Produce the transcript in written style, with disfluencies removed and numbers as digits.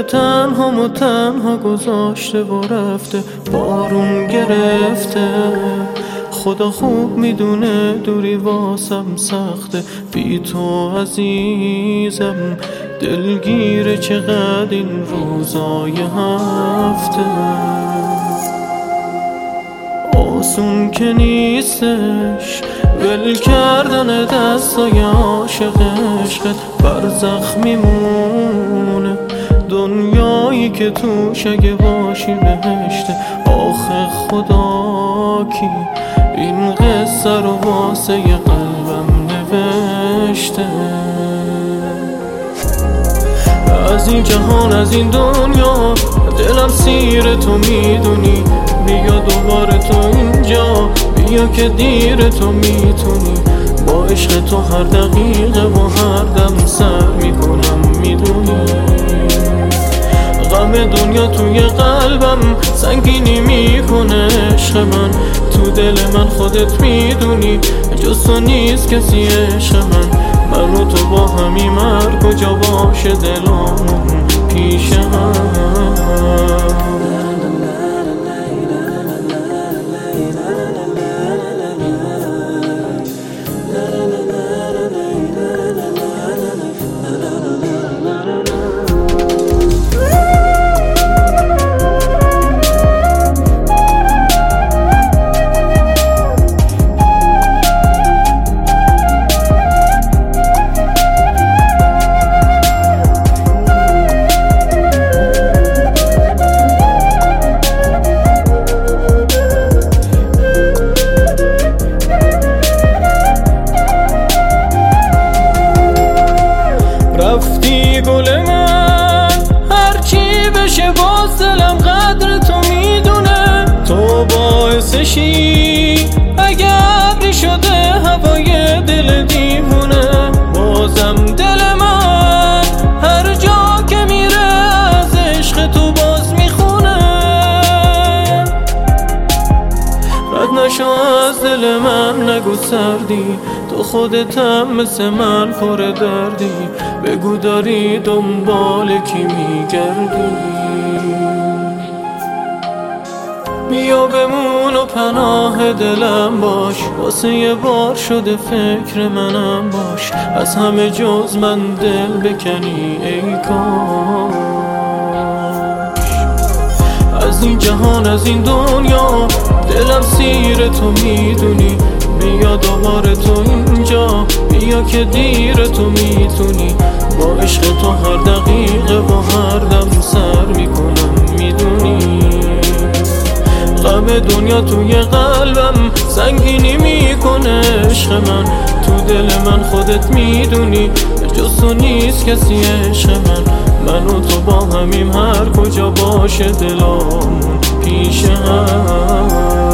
دل تنها تنها گذاشته و رفته، بارون گرفته. خدا خوب میدونه دوری واسم سخته، بی تو عزیزم دلگیره چقدر این روزای هفته. آسون که نیستش ول کردن دستای عاشق عشقت، برزخ میمونه دنیایی که توش اگه باشی بهشته. آخه خدا کی این قصه رو واسه قلبم نوشته؟ از این جهان از این دنیا دلم سیر تو میدونی، بیا دوباره تو اینجا، بیا که دیر تو میتونی. با عشق تو هر دقیقه و هر دم سر میکنم میدونی. غم دنیا توی قلبم سنگینی میکنه عشق من، تو دل من خودت میدونی جز تو نیست کسی عشق من و تو با همیم هر کجا باشه دلامون پیش هم. رفتی گل من هرچی بشه باز دلم قدر تو میدونه. تو باعثشی اگه ابری شده هوای دل دیوونه. بازم دل من هر جا که میره از عشق تو باز میخونه. رد نشو از دل من نگو سردی، تو خودتم مثل من پر دردی. بگو داری دنبال کی میگردی؟ بیا بمون و پناه دلم باش، واسه یه بار شده فکر منم باش. از همه جز من دل بکنی ای کاش. از این جهان از این دنیا دلم سیر تو میدونی، بیا دوباره تو اینجا، بیا که دیر تو میتونی. با عشق تو هر دقیقه و هر دم سر میکنم میدونی. غم دنیا توی قلبم سنگینی میکنه عشق من، تو دل من خودت میدونی جز تو نیست کسی عشق من و تو با همیم هر کجا باشه دلامون پیش هم.